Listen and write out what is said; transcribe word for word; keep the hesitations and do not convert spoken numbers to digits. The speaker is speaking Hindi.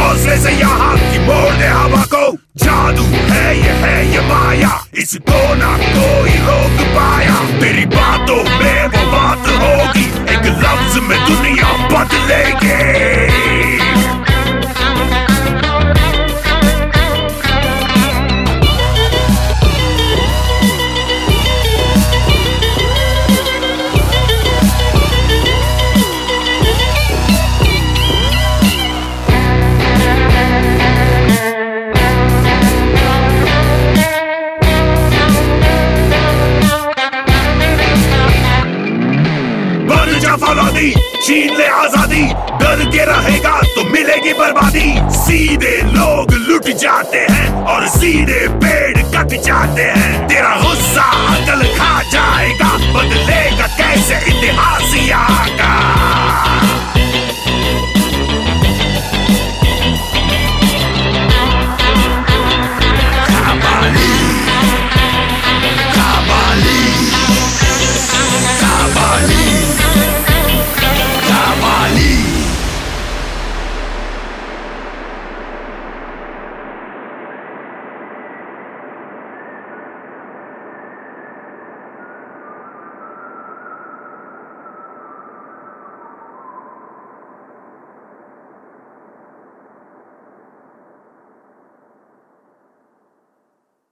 हौसले से यहाँ की मोड़ दे हवा को। जादू है ये है ये माया, इसको ना कोई रोक पाया। तेरी बातों में वो बात होगी, एक लफ्ज में दुनिया बदलेगी। फौलादी छीन ले आजादी, डर के रहेगा तो मिलेगी बर्बादी। सीधे लोग लुट जाते हैं और सीधे पेड़ कट जाते हैं। तेरा गुस्सा अकल खा जाएगा, बदलेगा कैसे इतिहास आगा।